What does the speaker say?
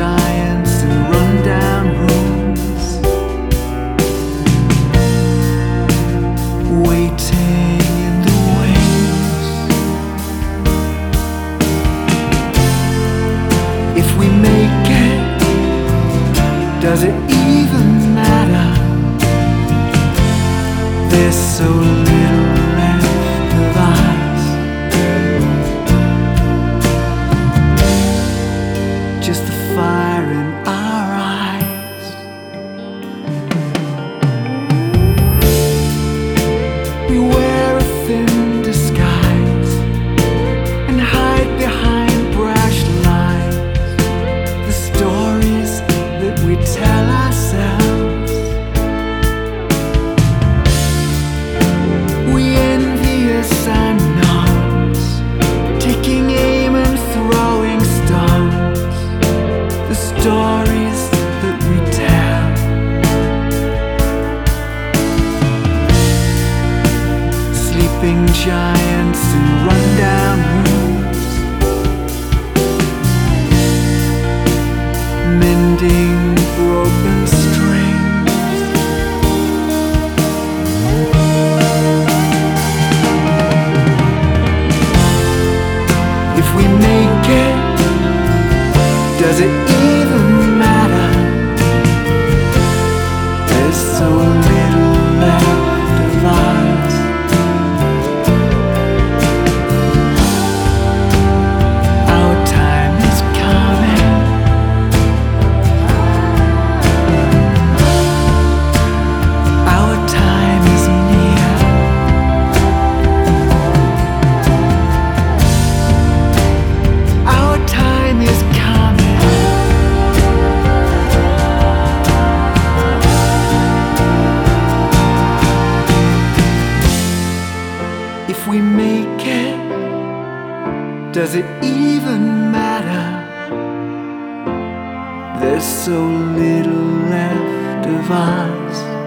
giants in rundown rooms, waiting in the wings. If we make it, does it even matter? There's so little left of us, just the fire in our eyes. We wear a thin disguise and hide behind brash lies, the stories that we tell ourselves. We envious unknowns, taking aim and throwing stones, the stories that we tell. Sleeping giants in rundown rooms, mending broken strings. If we make it, does it even matter? There's so little left of us. Our time is coming. Our time is near. Our time is coming. If we make it, does it even matter? There's so little left of us.